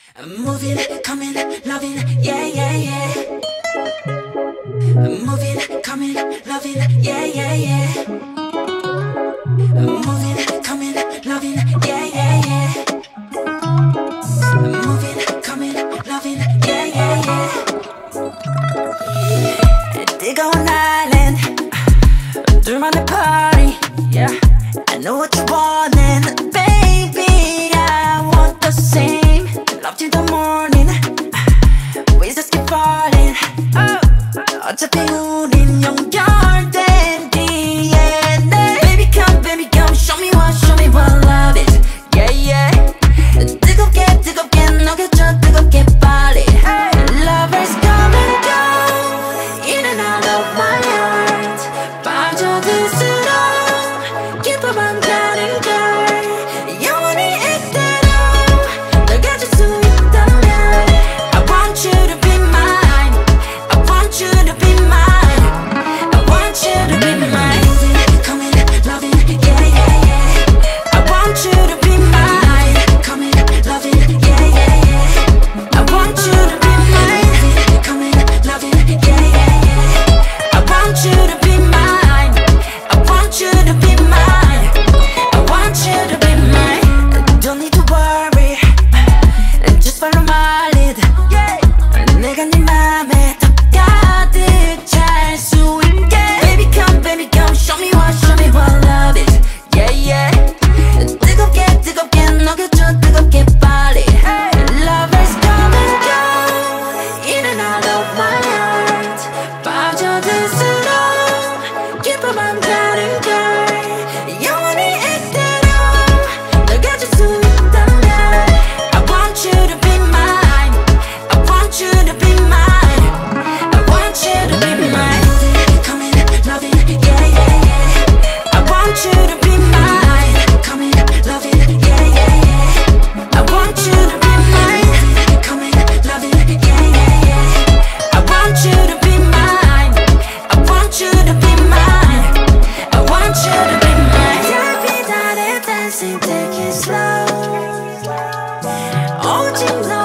I'm moving, coming, loving, yeah, yeah, yeah. I'm moving, coming, loving, yeah, yeah, yeah. I'm moving, coming, loving, yeah, yeah, yeah. I'm moving, coming, loving, yeah, yeah, yeah. 뜨거운 island, 둘만의 party, yeah. I know what you want, baby, I want the same. Love till the morning, we just keep falling. 어차피 우린 연결된 DNA. Baby come, show me what love is. Yeah, yeah. 뜨겁게 녹여줘, 뜨겁게 빨리. Lovers come and go, in and out of my heart. 빠져들수록 기뻐만 가는 걸. 영원히 이대로 널 가질 수 있다면 I want you to be mine. I want you to be mine. I want you to be mine. Moving, coming, loving, yeah, yeah, yeah. I want you to be mine. Coming, loving, yeah, yeah, yeah. I want you to be mine. Moving, coming, loving, yeah, yeah, yeah. I want you to be mine. I want you to be mine. I want you to be mine. Don't need to worry, just follow my lead. 내가 네 맘에 더 가득 찰 수 있게. Baby come, show me what love is. Yeah, yeah. 뜨겁게 녹여줘, 뜨겁게 빨리. Lovers come and go, in and out of my heart. 빠져들수록 기뻐만 가는 걸. 영원히 이대로 널 가질 수 있다면 I want you to be mine. I want you to be mine. I want you to be mine. Moving, coming, loving, yeah, yeah, yeah. I want you to be mine. Coming, loving, yeah, yeah, yeah. I want you to be mine. Moving, coming, loving, yeah, yeah, yeah. I want you to be mine. I want you to be mine. I want you to be mine. 달빛 아래 dancing, take it slow. 오직 너